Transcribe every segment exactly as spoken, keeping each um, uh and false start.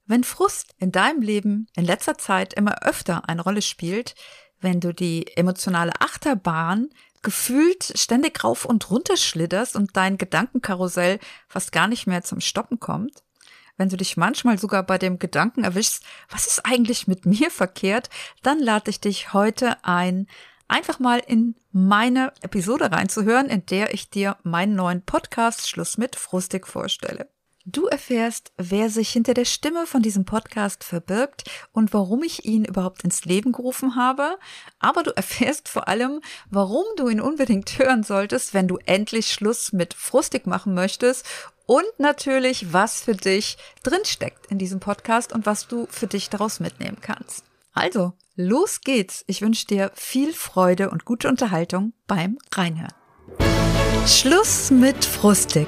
Wenn Frust in deinem Leben in letzter Zeit immer öfter eine Rolle spielt, wenn du die emotionale Achterbahn gefühlt ständig rauf und runter schlitterst und dein Gedankenkarussell fast gar nicht mehr zum Stoppen kommt, wenn du dich manchmal sogar bei dem Gedanken erwischst, was ist eigentlich mit mir verkehrt, dann lade ich dich heute ein, einfach mal in meine Episode reinzuhören, in der ich dir meinen neuen Podcast Schluss mit Frustig vorstelle. Du erfährst, wer sich hinter der Stimme von diesem Podcast verbirgt und warum ich ihn überhaupt ins Leben gerufen habe. Aber du erfährst vor allem, warum du ihn unbedingt hören solltest, wenn du endlich Schluss mit Frustig machen möchtest. Und natürlich, was für dich drinsteckt in diesem Podcast und was du für dich daraus mitnehmen kannst. Also, los geht's. Ich wünsche dir viel Freude und gute Unterhaltung beim Reinhören. Schluss mit Frustig.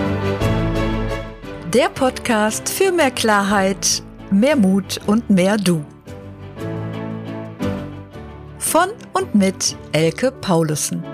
Der Podcast für mehr Klarheit, mehr Mut und mehr Du. Von und mit Elke Paulussen.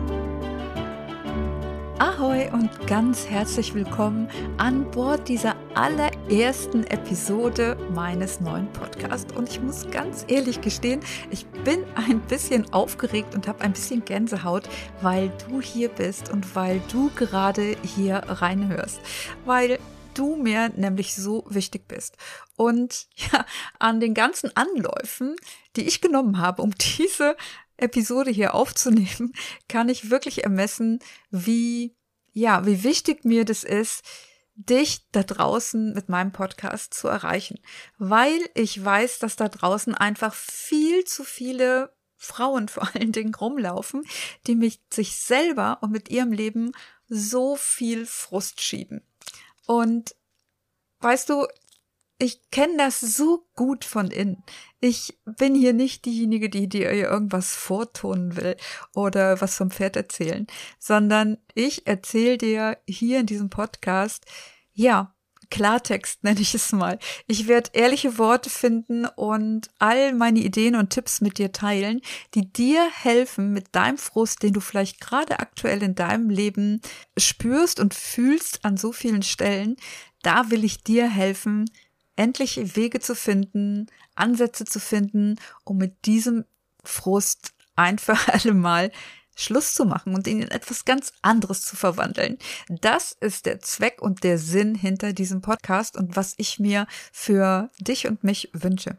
Ahoi und ganz herzlich willkommen an Bord dieser allerersten Episode meines neuen Podcasts. Und ich muss ganz ehrlich gestehen, ich bin ein bisschen aufgeregt und habe ein bisschen Gänsehaut, weil du hier bist und weil du gerade hier reinhörst. Weil du mir nämlich so wichtig bist. Und ja, an den ganzen Anläufen, die ich genommen habe, um diese Episode hier aufzunehmen, kann ich wirklich ermessen, wie, ja, wie wichtig mir das ist, dich da draußen mit meinem Podcast zu erreichen. Weil ich weiß, dass da draußen einfach viel zu viele Frauen vor allen Dingen rumlaufen, die mit sich selber und mit ihrem Leben so viel Frust schieben. Und weißt du, ich kenne das so gut von innen. Ich bin hier nicht diejenige, die dir irgendwas vortun will oder was vom Pferd erzählen, sondern ich erzähle dir hier in diesem Podcast, ja, Klartext nenne ich es mal. Ich werde ehrliche Worte finden und all meine Ideen und Tipps mit dir teilen, die dir helfen mit deinem Frust, den du vielleicht gerade aktuell in deinem Leben spürst und fühlst an so vielen Stellen. Da will ich dir helfen, endlich Wege zu finden, Ansätze zu finden, um mit diesem Frust ein für alle Mal Schluss zu machen und ihn in etwas ganz anderes zu verwandeln. Das ist der Zweck und der Sinn hinter diesem Podcast und was ich mir für dich und mich wünsche.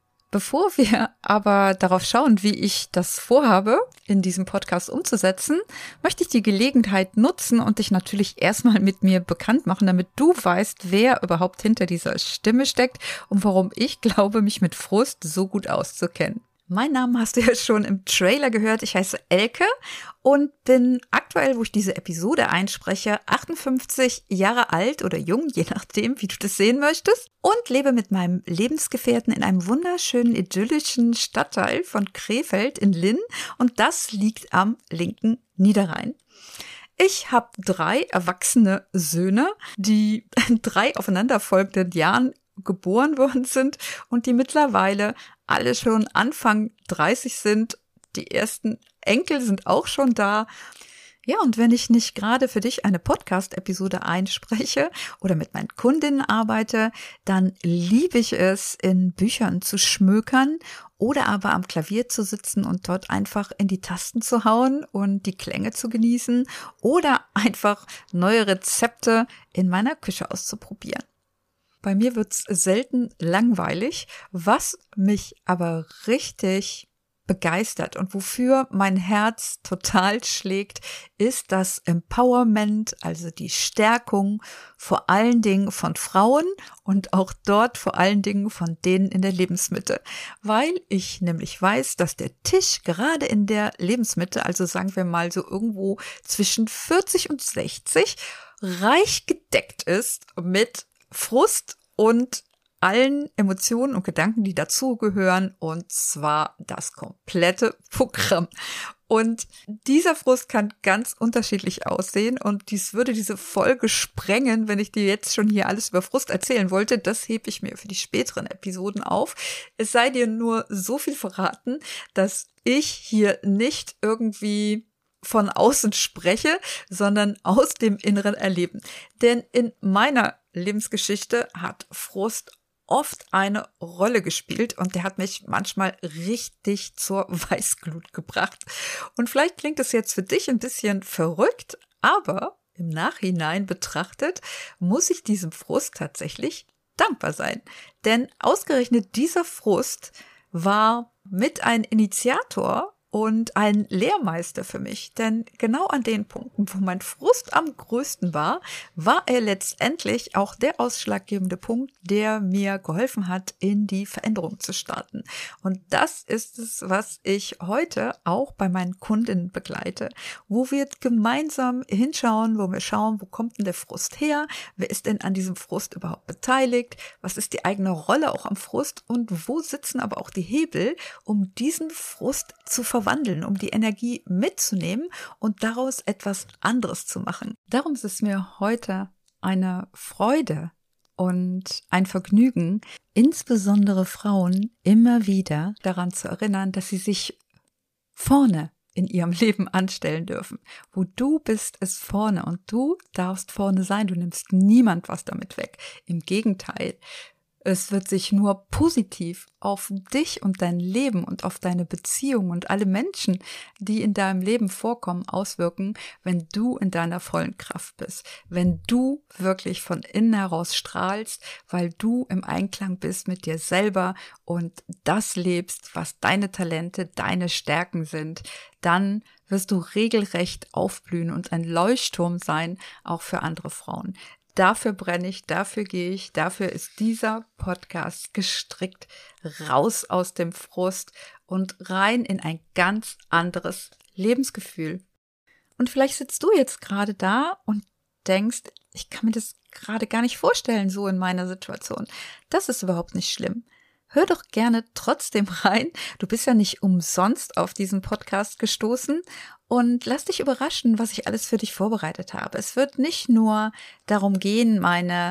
Bevor wir aber darauf schauen, wie ich das vorhabe, in diesem Podcast umzusetzen, möchte ich die Gelegenheit nutzen und dich natürlich erstmal mit mir bekannt machen, damit du weißt, wer überhaupt hinter dieser Stimme steckt und warum ich glaube, mich mit Frust so gut auszukennen. Mein Name hast du ja schon im Trailer gehört. Ich heiße Elke und bin aktuell, wo ich diese Episode einspreche, achtundfünfzig Jahre alt oder jung, je nachdem, wie du das sehen möchtest. Und lebe mit meinem Lebensgefährten in einem wunderschönen, idyllischen Stadtteil von Krefeld in Linn. Und das liegt am linken Niederrhein. Ich habe drei erwachsene Söhne, die in drei aufeinanderfolgenden Jahren geboren worden sind und die mittlerweile alle schon Anfang dreißig sind. Die ersten Enkel sind auch schon da. Ja, und wenn ich nicht gerade für dich eine Podcast-Episode einspreche oder mit meinen Kundinnen arbeite, dann liebe ich es, in Büchern zu schmökern oder aber am Klavier zu sitzen und dort einfach in die Tasten zu hauen und die Klänge zu genießen oder einfach neue Rezepte in meiner Küche auszuprobieren. Bei mir wird's selten langweilig, was mich aber richtig begeistert und wofür mein Herz total schlägt, ist das Empowerment, also die Stärkung vor allen Dingen von Frauen und auch dort vor allen Dingen von denen in der Lebensmitte. Weil ich nämlich weiß, dass der Tisch gerade in der Lebensmitte, also sagen wir mal so irgendwo zwischen vierzig und sechzig, reich gedeckt ist mit Frust und allen Emotionen und Gedanken, die dazugehören, und zwar das komplette Programm. Und dieser Frust kann ganz unterschiedlich aussehen und dies würde diese Folge sprengen, wenn ich dir jetzt schon hier alles über Frust erzählen wollte. Das hebe ich mir für die späteren Episoden auf. Es sei dir nur so viel verraten, dass ich hier nicht irgendwie von außen spreche, sondern aus dem inneren Erleben. Denn in meiner Lebensgeschichte hat Frust oft eine Rolle gespielt und der hat mich manchmal richtig zur Weißglut gebracht. Und vielleicht klingt es jetzt für dich ein bisschen verrückt, aber im Nachhinein betrachtet muss ich diesem Frust tatsächlich dankbar sein. Denn ausgerechnet dieser Frust war mit ein Initiator und ein Lehrmeister für mich, denn genau an den Punkten, wo mein Frust am größten war, war er letztendlich auch der ausschlaggebende Punkt, der mir geholfen hat, in die Veränderung zu starten. Und das ist es, was ich heute auch bei meinen Kundinnen begleite, wo wir gemeinsam hinschauen, wo wir schauen, wo kommt denn der Frust her, wer ist denn an diesem Frust überhaupt beteiligt, was ist die eigene Rolle auch am Frust und wo sitzen aber auch die Hebel, um diesen Frust zu verwandeln. verwandeln, um die Energie mitzunehmen und daraus etwas anderes zu machen. Darum ist es mir heute eine Freude und ein Vergnügen, insbesondere Frauen immer wieder daran zu erinnern, dass sie sich vorne in ihrem Leben anstellen dürfen. Wo du bist, ist vorne und du darfst vorne sein. Du nimmst niemand was damit weg. Im Gegenteil. Es wird sich nur positiv auf dich und dein Leben und auf deine Beziehung und alle Menschen, die in deinem Leben vorkommen, auswirken, wenn du in deiner vollen Kraft bist, wenn du wirklich von innen heraus strahlst, weil du im Einklang bist mit dir selber und das lebst, was deine Talente, deine Stärken sind, dann wirst du regelrecht aufblühen und ein Leuchtturm sein, auch für andere Frauen. Dafür brenne ich, dafür gehe ich, dafür ist dieser Podcast gestrickt, raus aus dem Frust und rein in ein ganz anderes Lebensgefühl. Und vielleicht sitzt du jetzt gerade da und denkst, ich kann mir das gerade gar nicht vorstellen, so in meiner Situation. Das ist überhaupt nicht schlimm. Hör doch gerne trotzdem rein. Du bist ja nicht umsonst auf diesen Podcast gestoßen und lass dich überraschen, was ich alles für dich vorbereitet habe. Es wird nicht nur darum gehen, meine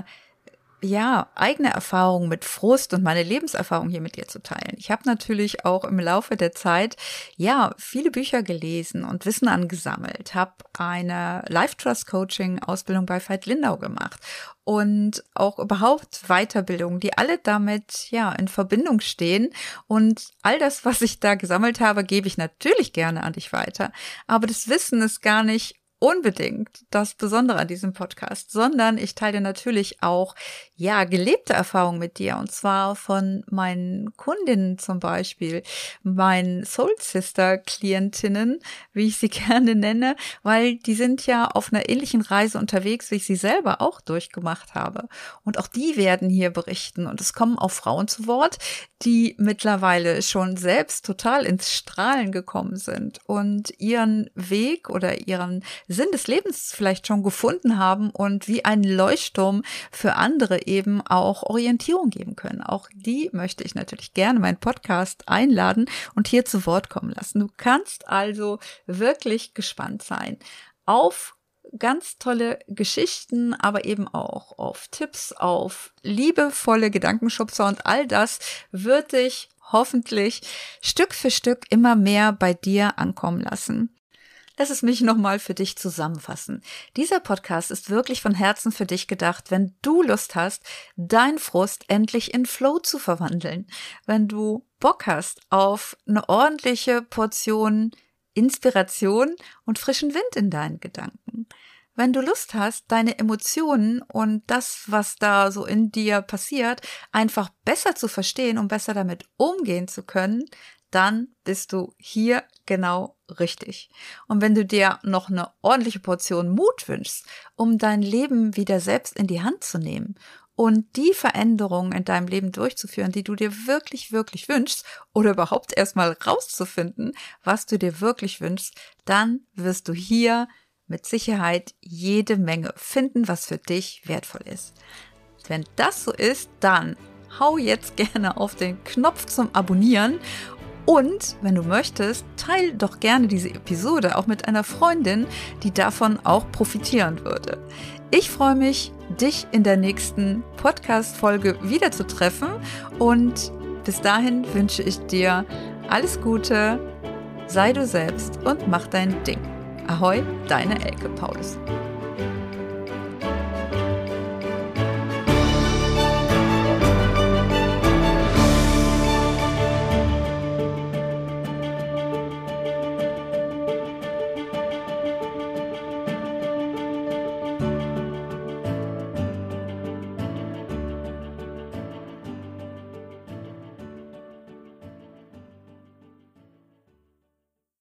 ja, eigene Erfahrung mit Frust und meine Lebenserfahrung hier mit dir zu teilen. Ich habe natürlich auch im Laufe der Zeit, ja, viele Bücher gelesen und Wissen angesammelt, habe eine Life-Trust-Coaching-Ausbildung bei Veit Lindau gemacht und auch überhaupt Weiterbildungen, die alle damit, ja, in Verbindung stehen. Und all das, was ich da gesammelt habe, gebe ich natürlich gerne an dich weiter. Aber das Wissen ist gar nicht unbedingt das Besondere an diesem Podcast, sondern ich teile natürlich auch, ja, gelebte Erfahrungen mit dir und zwar von meinen Kundinnen zum Beispiel, meinen Soul Sister Klientinnen, wie ich sie gerne nenne, weil die sind ja auf einer ähnlichen Reise unterwegs, wie ich sie selber auch durchgemacht habe. Und auch die werden hier berichten und es kommen auch Frauen zu Wort, die mittlerweile schon selbst total ins Strahlen gekommen sind und ihren Weg oder ihren Sinn des Lebens vielleicht schon gefunden haben und wie ein Leuchtturm für andere eben auch Orientierung geben können. Auch die möchte ich natürlich gerne meinen Podcast einladen und hier zu Wort kommen lassen. Du kannst also wirklich gespannt sein auf ganz tolle Geschichten, aber eben auch auf Tipps, auf liebevolle Gedankenschubser und all das wird dich hoffentlich Stück für Stück immer mehr bei dir ankommen lassen. Lass es mich nochmal für dich zusammenfassen. Dieser Podcast ist wirklich von Herzen für dich gedacht, wenn du Lust hast, deinen Frust endlich in Flow zu verwandeln. Wenn du Bock hast auf eine ordentliche Portion Inspiration und frischen Wind in deinen Gedanken. Wenn du Lust hast, deine Emotionen und das, was da so in dir passiert, einfach besser zu verstehen, um besser damit umgehen zu können, dann bist du hier genau richtig. Und wenn du dir noch eine ordentliche Portion Mut wünschst, um dein Leben wieder selbst in die Hand zu nehmen und die Veränderungen in deinem Leben durchzuführen, die du dir wirklich, wirklich wünschst oder überhaupt erstmal rauszufinden, was du dir wirklich wünschst, dann wirst du hier mit Sicherheit jede Menge finden, was für dich wertvoll ist. Wenn das so ist, dann hau jetzt gerne auf den Knopf zum Abonnieren. Und wenn du möchtest, teil doch gerne diese Episode auch mit einer Freundin, die davon auch profitieren würde. Ich freue mich, dich in der nächsten Podcast-Folge wieder zu treffen und bis dahin wünsche ich dir alles Gute, sei du selbst und mach dein Ding. Ahoi, deine Elke Paulus.